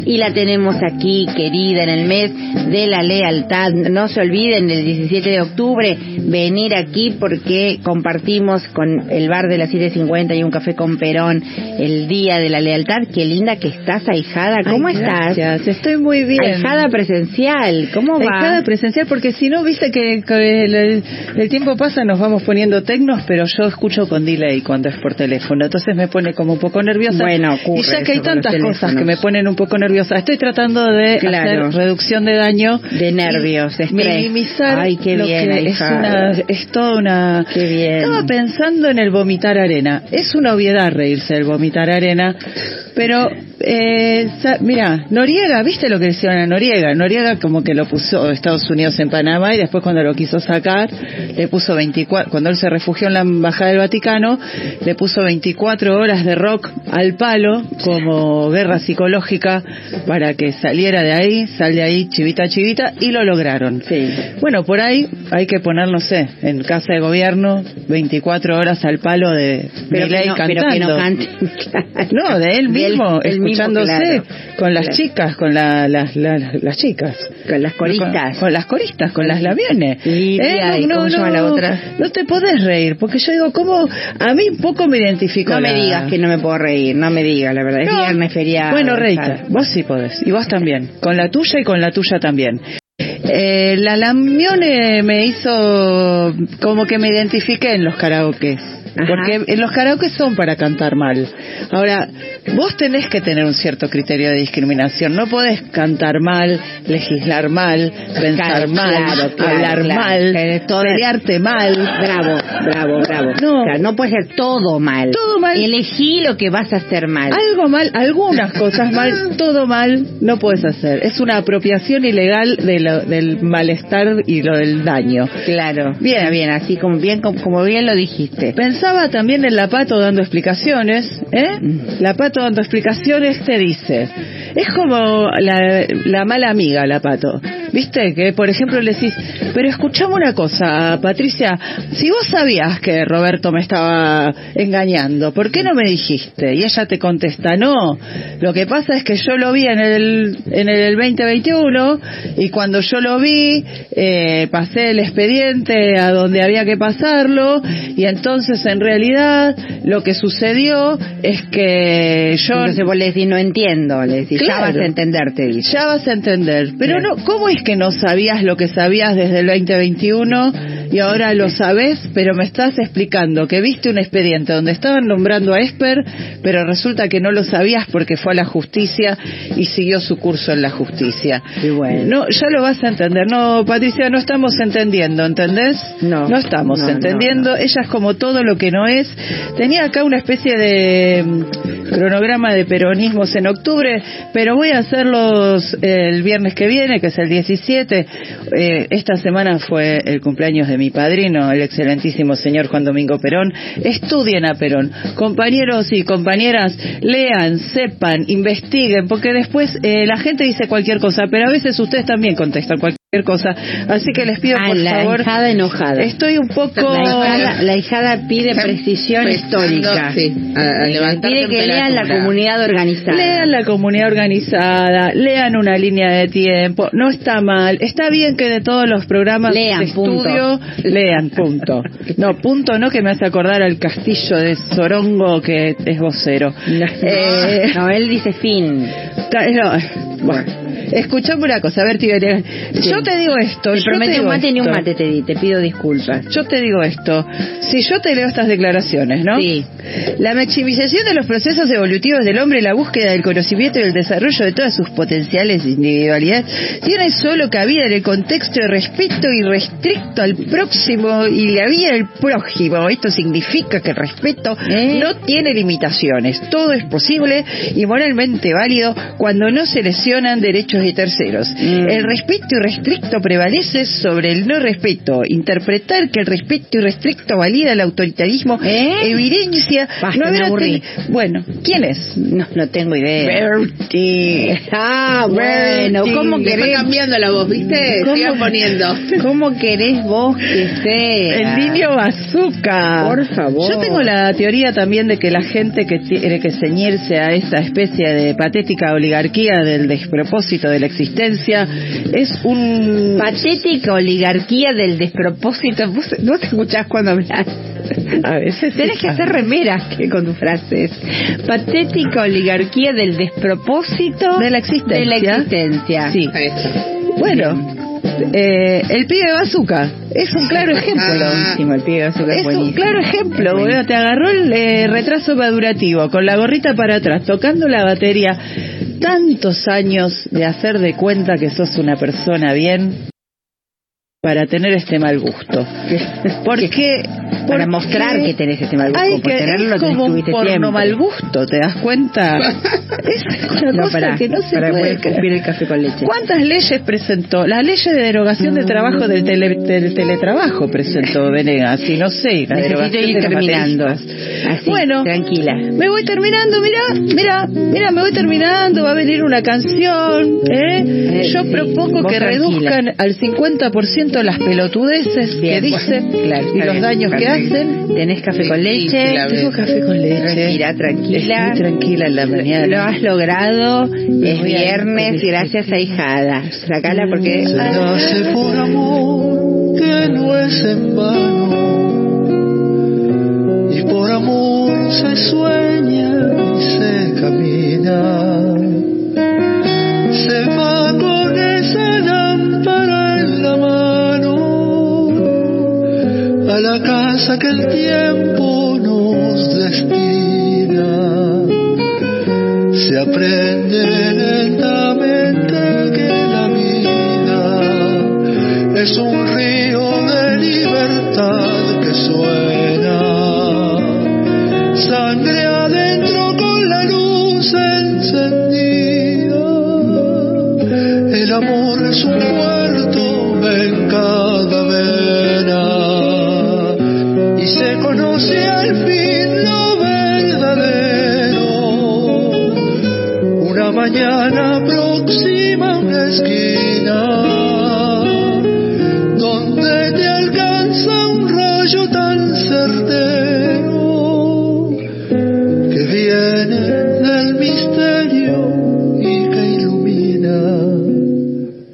Y la tenemos aquí, querida, en el mes de la lealtad. No se olviden, el 17 de octubre, venir aquí porque compartimos con el bar de las 7:50 y un café con Perón el Día de la Lealtad. Qué linda que estás, ahijada. ¿Cómo estás? Gracias, estoy muy bien. Ahijada presencial, ¿cómo va? Ahijada presencial, porque si no, viste que el tiempo pasa, nos vamos poniendo tecnos, pero yo escucho con delay cuando es por teléfono, entonces me pone como un poco nerviosa. Bueno, ocurre. Y ya que hay tantas cosas que me ponen un poco nerviosa, estoy tratando de hacer reducción de daño, de nervios, de estrés, minimizar. Ay, qué lo bien, que es toda una. Qué bien. Estaba pensando en el vomitar arena. Es una obviedad reírse del vomitar arena, pero mira, Noriega, ¿viste lo que decían a Noriega? Noriega como que lo puso Estados Unidos en Panamá y después cuando lo quiso sacar le puso 24, cuando él se refugió en la embajada del Vaticano, le puso 24 horas de rock al palo como guerra psicológica para que saliera de ahí, sal de ahí, chivita, chivita, y lo lograron. Sí. Bueno, por ahí hay que poner, no sé, en casa de gobierno 24 horas al palo de Milei cantando. Pero que no cante. No, de él mismo, escuchándose, claro, con las chicas, con las chicas. Con las coristas. Con las coristas, con las lamiones. ¿Cómo se llama la otra? No te podés reír, porque yo digo, ¿cómo? A mí poco me identifico. No me digas que no me puedo reír, no me digas, la verdad. Es viernes, feriado. Bueno, reíte, vos sí podés, y vos también. Con la tuya y con la tuya también. La lamione me hizo como que me identifiqué en los karaokes. Ajá. Porque en los karaoke son para cantar mal. Ahora, vos tenés que tener un cierto criterio de discriminación. No podés cantar mal, legislar mal, pensar mal, hablar mal, pelearte mal. Bravo. No, claro, no puede ser todo mal. Todo mal. Elegí lo que vas a hacer mal. Algo mal, algunas cosas mal, todo mal no puedes hacer. Es una apropiación ilegal del malestar y lo del daño. Claro. Bien, así como bien lo dijiste. Pensaba también en la Pato dando explicaciones, La Pato dando explicaciones te dice, es como la mala amiga, la Pato, ¿viste? Que por ejemplo le decís, pero escuchame una cosa, Patricia, si vos sabías que Roberto me estaba engañando, ¿por qué no me dijiste? Y ella te contesta, no, lo que pasa es que yo lo vi en el 2021 y cuando yo lo vi, pasé el expediente a donde había que pasarlo y entonces en realidad lo que sucedió es que yo... Entonces vos le decís, no entiendo, le decís, claro, ya vas a entender, te dice. Ya vas a entender, pero no, ¿cómo es que no sabías lo que sabías desde el 2021 y ahora lo sabés, pero me estás explicando que viste un expediente donde estaban nombrando a Esper, pero resulta que no lo sabías porque fue a la justicia y siguió su curso en la justicia? Y bueno. No, ya lo vas a entender. No, Patricia, no estamos entendiendo, ¿entendés? No estamos entendiendo. Ella es como todo lo que no es. Tenía acá una especie de cronograma de peronismos en octubre, pero voy a hacerlos el viernes que viene, que es el 17. Esta semana fue el cumpleaños de mi padrino, el excelentísimo señor Juan Domingo Perón. Estudien a Perón. Compañeros y compañeras, lean, sepan, investiguen, porque después la gente dice cualquier cosa, pero a veces ustedes también contestan cualquier cosa. Así que les pido, por favor... La hijada enojada. Estoy un poco... La hijada pide precisión histórica. Sí, pide que lean la comunidad organizada. Lean la comunidad organizada, lean una línea de tiempo. No está mal. Está bien que de todos los programas lean, de estudio... Lean, punto. No, punto no, que me hace acordar al castillo de Sorongo, que es vocero. No, él dice fin. Bueno. Escuchame una cosa, a ver, Tiberia. Sí. Yo te digo esto. Te prometí un mate, ni un mate te di, te pido disculpas. Yo te digo esto. Si yo te leo estas declaraciones, ¿no? Sí. La maximización de los procesos evolutivos del hombre, la búsqueda del conocimiento y el desarrollo de todas sus potenciales individualidades, tiene solo cabida en el contexto de respeto irrestricto al próximo y la vida del prójimo. Esto significa que el respeto no tiene limitaciones. Todo es posible y moralmente válido cuando no se lesionan derechos derechos de terceros. El respeto irrestricto prevalece sobre el no respeto. Interpretar que el respeto irrestricto valida el autoritarismo evidencia no haber Bueno, ¿quién es? No tengo idea. Bertie. Bueno, ¿cómo Le querés? está cambiando la voz, ¿viste? Sigan poniendo. ¿Cómo querés vos que sea? El niño bazooka. Por favor. Yo tengo la teoría también de que la gente que tiene que ceñirse a esa especie de patética oligarquía del despropósito de la existencia es un... Patética oligarquía del despropósito. ¿Vos no te escuchás cuando hablas? A veces tenés que hacer remeras que con tus frases. Patética oligarquía del despropósito de la existencia. Sí. Bueno, el pibe bazooka es un claro ejemplo. Buenísimo, el pibe bazooka es un claro ejemplo. Bueno, te agarró el retraso madurativo con la gorrita para atrás, tocando la batería. Tantos años de hacer de cuenta que sos una persona bien para tener este mal gusto. Porque para mostrar que tenés este mal gusto, hay que tenerlo, es como un porno siempre. mal gusto, ¿te das cuenta? Es una cosa que no se puede escupir el café con leche. ¿Cuántas leyes presentó? La ley de derogación de trabajo del teletrabajo presentó Venegas, y no sé, la necesito ir terminando. Así, bueno, tranquila. Me voy terminando, mira, me voy terminando, va a venir una canción, yo propongo que reduzcan al 50% las pelotudeces que dicen y los daños que hacen. ¿Tenés café con leche? Tengo café con leche. Tranquila. Estoy tranquila en la mañana. Lo has logrado. Es viernes, gracias, ahijada. Sacala porque... Se nace por amor, que no es en vano. Y por amor se sueña y se camina. Se va con esa lámpara en la mano a la casa que el tiempo nos destina. Se aprende lentamente que la vida es un río de libertad que suena. Sangre adentro con la luz encendida. El amor es un puerto en cada vena. Y se conoce al fin lo verdadero. Una mañana próxima a una esquina.